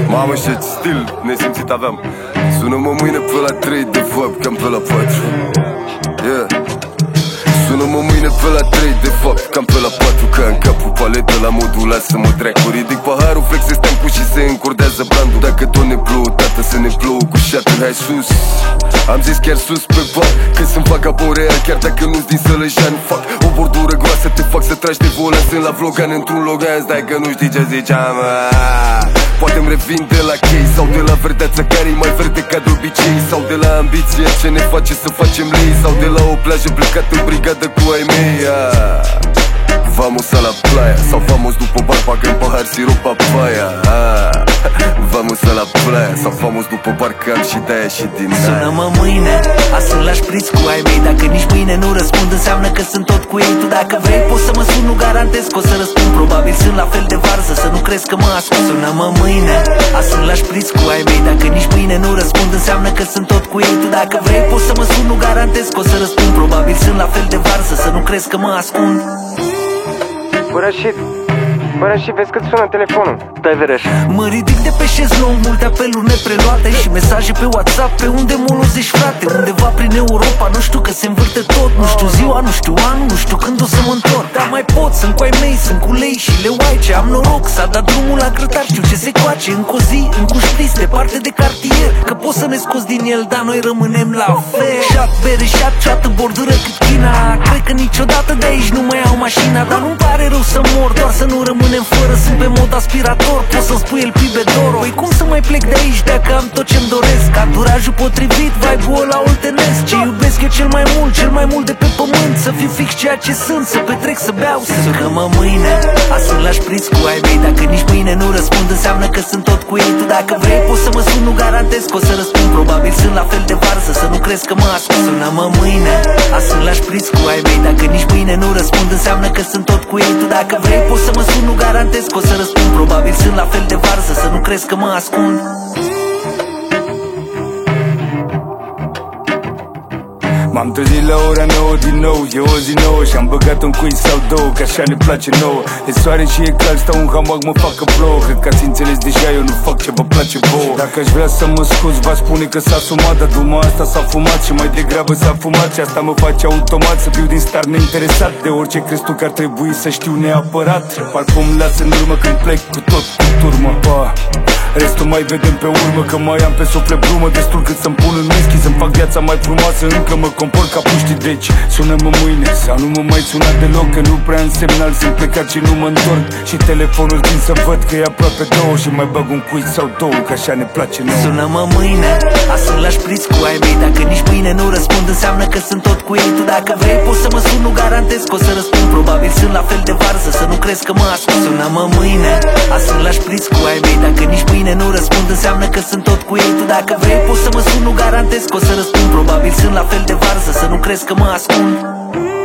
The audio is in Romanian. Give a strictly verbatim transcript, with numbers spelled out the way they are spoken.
Mamă, ce stil nesimțit aveam. Sună-mă mâine pe la trei, de fapt cam pe la patru. Yeah. Sună-mă mâine pe la trei, de fapt cam pe la patru. Ca în capul paletă la modul lasă-mă dracu. Ridic paharul, flex stamp-ul și se încordează brandul. Dacă tot ne plouă, tată, să ne plouă cu șată. Hai sus, am zis chiar sus pe bar, că sunt vagabond real, chiar dacă nu-s din Sălăjan. Fac o bordură groasă, te fac să tragi de volan. Sunt la vlogan într-un Logan, stai că nu știi ce ziceam. Poate-mi revin de la chei sau de la verdeață care-i mai verde ca de obicei, sau de la ambiție ce ne face să facem lei, sau de la o plajă plecată în brigadă cu ai mei. Vamos a la playa, sau vamos după bar, bagă-n pahar sirop papaya. Vamos a la playa, sau vamos după bar, că am și de-aia și din aia. Sună-mă mâine, azi la șpriț cu ai mei. Dacă nici mâine nu răspund, înseamnă că sunt tot cu ei. Tu dacă vrei poți să mă sun, nu garantez că o să răspund. Probabil sunt la fel de varză, să nu crezi că mă ascund. Sună-mă mâine, azi la șpriț cu ai mei. Dacă nici mâine nu răspund, înseamnă că sunt tot cu ei. Tu dacă vrei poți să mă sun, nu garantez că o să răspund. Probabil sunt la fel de varză, să nu crezi că mă ascund. Bă, Rashid, bă, Rashid, vezi cât sună telefonul? Dai vereș. Mă ridic de pe șezlong, multe apeluri nepreluate și mesaje pe WhatsApp. Pe unde mă lozești, frate? Undeva prin Europa, nu știu că se învârte tot. Nu știu ziua, nu știu anul, nu știu când o să mă întorc. Dar mai pot, sunt cu ai mei, sunt cu lei și leuaice. Am noroc, s-a dat drumul la grătar, știu ce se coace. Încă o zi, încă un șpriț, departe de cartier, că poți să ne scoți din el, dar noi rămânem la fel. Șat, bere, șat, ceată, bordură cât China. Cred că niciodată de aici nu mai iau mașina, dar nu-mi pare rău să mor, doar să nu rămânem fără. Sunt pe mod aspirator, poți să-mi spui el pibedoro. Păi cum să mai plec de aici dacă am tot ce-mi doresc? Anturajul potrivit, vibe-ul ăla oltenesc. Ce iubesc eu cel mai mult, cel mai mult de pe pământ, să fiu fix ceea ce sunt, să petrec, să beau, să sună-mă mâine, azi sunt la șpriț cu ai mei. Dacă nici mâine nu răspund, înseamnă că sunt tot cu ei. Tu dacă vrei poți să mă sun, nu garantez că o să răspund. Probabil sunt la fel de varză, să nu crezi că mă ascund. Sună-mă mâine, azi sunt la șpriț cu ai mei. Dacă nici mâine nu răspund, înseamnă că sunt tot cu ei. Tu dacă vrei poți să mă sun, nu garantez că o să răspund. Probabil sunt la fel de varză, să nu crezi că mă ascund. M-am trezit la ora nouă din nou, e o zi nouă și-am băgat un quiz sau două, că așa ne place nouă. E soare și e cald, stau în hamac, mă facă plouă. Cred că ați înțeles deja, eu nu fac ce vă place vouă. Dacă aș vrea să mă scuz, v-aș spune că s-a sumat, dar duma asta s-a fumat și mai degrabă s-a fumat. Și asta mă face automat să fiu din start neinteresat de orice crezi tu că ar trebui să știu neapărat. Parcă îmi las în urmă când plec cu tot cu turmă, pa. Restul mai vedem pe urmă, că mai am pe suflet brumă destul cât să-mi pun în whisky, să-mi fac viața mai frumoasă. Încă mă comport ca puștii, deci sună-mă mâine sau nu mă mai suna deloc, că nu prea însemnal, sunt plecat și nu mă întorc. Și telefonul vin să văd că e aproape două și mai bag un quiz sau două, că așa ne place nouă. Sună-mă mâine, azi sunt la șpriț cu ai mei. Dacă nici mâine nu răspund, înseamnă că sunt tot cu ei. Tu dacă vrei poți să mă sun, nu garantez că o să răspund. Probabil sunt la fel de varză, să nu crezi că mă ascund. Sună-mă mâine, azi sunt la șpriț cu ai mei. Dacă nici mâine nu răspund, înseamnă că sunt tot cu ei. Tu dacă vrei poți să mă sun, nu garantez că o să răspund. Probabil sunt la fel de varză, să nu crezi că mă ascund.